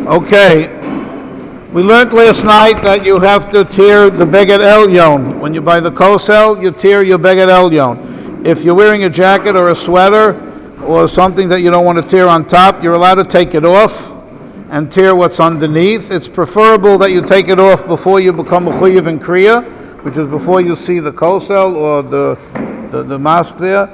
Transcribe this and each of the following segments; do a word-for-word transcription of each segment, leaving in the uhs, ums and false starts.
Okay. We learned last night that you have to tear the Beged Elyon. When you buy the kosel, you tear your Beged Elyon. If you're wearing a jacket or a sweater or something that you don't want to tear on top, you're allowed to take it off and tear what's underneath. It's preferable that you take it off before you become a chuyev in kriya, which is before you see the kosel or the, the, the mosque there.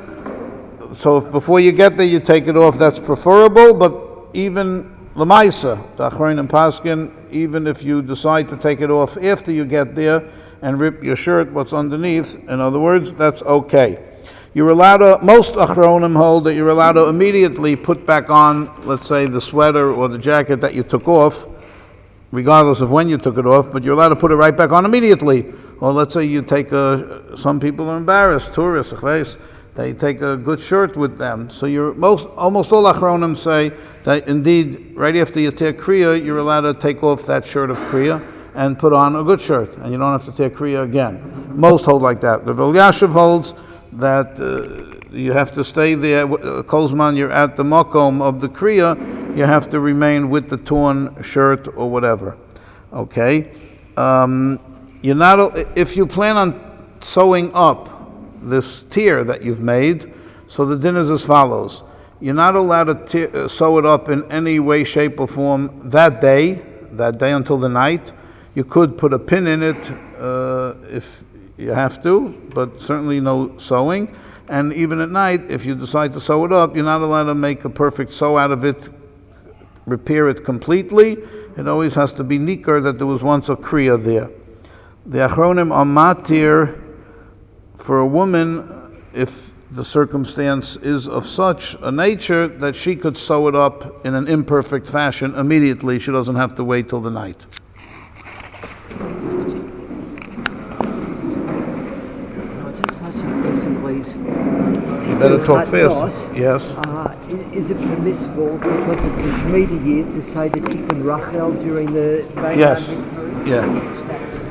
So if before you get there you take it off, that's preferable, but even Lamaisa, the Achronim Paskin, even if you decide to take it off after you get there and rip your shirt, what's underneath, in other words, that's okay. You're allowed to, most Achronim hold that you're allowed to immediately put back on, let's say, the sweater or the jacket that you took off, regardless of when you took it off, but you're allowed to put it right back on immediately. Or let's say you take a, some people are embarrassed, tourists, they take a good shirt with them. So you're most, almost all Achronim say that indeed, right after you tear kriya, you're allowed to take off that shirt of kriya and put on a good shirt, and you don't have to tear kriya again. Most hold like that. The Elyashiv holds that uh, you have to stay there. Kolzman, you're at the makom of the kriya, you have to remain with the torn shirt or whatever. Okay, um, you're not. If you plan on sewing up this tear that you've made, so the din is as follows: you're not allowed to tear, uh, sew it up in any way, shape, or form that day. That day until the night. You could put a pin in it uh, if you have to, but certainly no sewing. And even at night, if you decide to sew it up, you're not allowed to make a perfect sew out of it, repair it completely. It always has to be nikar that there was once a kriya there. The Achronim are matir for a woman if the circumstance is of such a nature that she could sew it up in an imperfect fashion immediately. She doesn't have to wait till the night. You better talk fast. Yes. Uh, is it permissible because it's a Shemitah year to say the Tikkun Rachel during the Bayram? Yes. Yeah.